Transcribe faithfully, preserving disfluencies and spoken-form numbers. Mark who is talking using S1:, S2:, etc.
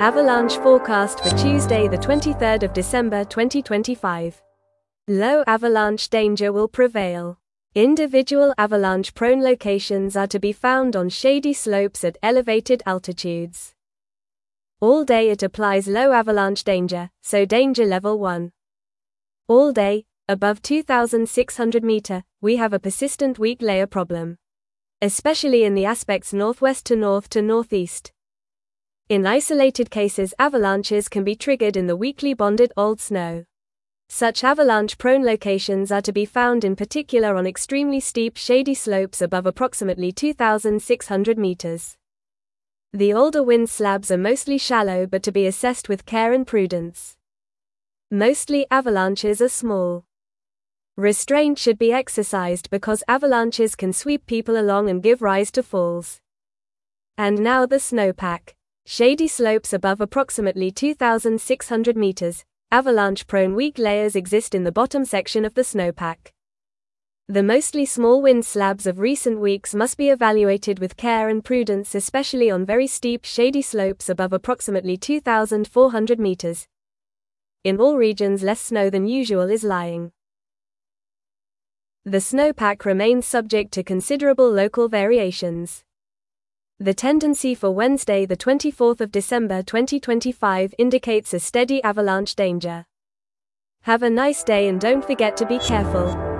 S1: Avalanche forecast for Tuesday, the twenty-third of December twenty twenty-five. Low avalanche danger will prevail. Individual avalanche-prone locations are to be found on shady slopes at elevated altitudes. All day it applies low avalanche danger, so danger level one. All day, above two thousand six hundred meters, we have a persistent weak layer problem, especially in the aspects northwest to north to northeast. In isolated cases, avalanches can be triggered in the weakly bonded old snow. Such avalanche-prone locations are to be found in particular on extremely steep shady slopes above approximately two thousand six hundred meters. The older wind slabs are mostly shallow but to be assessed with care and prudence. Mostly avalanches are small. Restraint should be exercised because avalanches can sweep people along and give rise to falls. And now the snowpack. Shady slopes above approximately two thousand six hundred meters, avalanche-prone weak layers exist in the bottom section of the snowpack. The mostly small wind slabs of recent weeks must be evaluated with care and prudence, especially on very steep shady slopes above approximately two thousand four hundred meters. In all regions, less snow than usual is lying. The snowpack remains subject to considerable local variations. The tendency for Wednesday, the twenty-fourth of December twenty twenty-five, indicates a steady avalanche danger. Have a nice day and don't forget to be careful.